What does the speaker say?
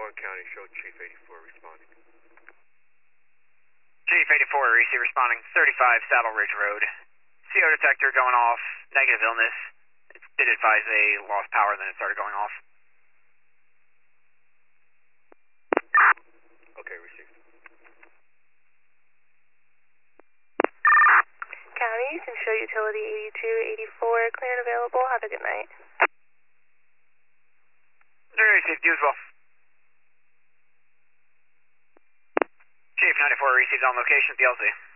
County, show Chief 84 responding. Chief 84, receive responding, 35 Saddle Ridge Road. CO detector going off, negative illness. It did advise a lost power, then it started going off. Okay, received. County, you can show utility 8284, clear and available. Have a good night. Received, you as well. Chief 94 received on location, PLC.